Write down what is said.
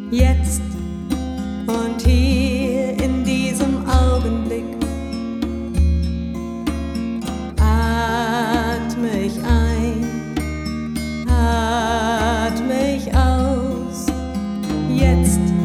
Jetzt und hier in diesem Augenblick atme ich ein, atme ich aus. Jetzt